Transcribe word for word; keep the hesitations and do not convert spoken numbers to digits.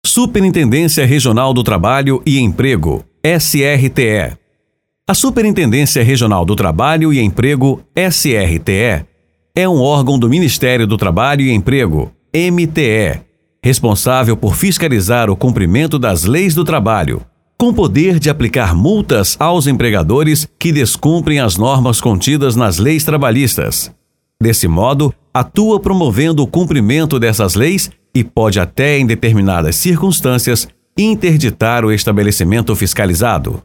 Superintendência Regional do Trabalho e Emprego, S R T E. A Superintendência Regional do Trabalho e Emprego, S R T E, é um órgão do Ministério do Trabalho e Emprego, M T E, responsável por fiscalizar o cumprimento das leis do trabalho, com poder de aplicar multas aos empregadores que descumprem as normas contidas nas leis trabalhistas. Desse modo, atua promovendo o cumprimento dessas leis e pode até, em determinadas circunstâncias, interditar o estabelecimento fiscalizado.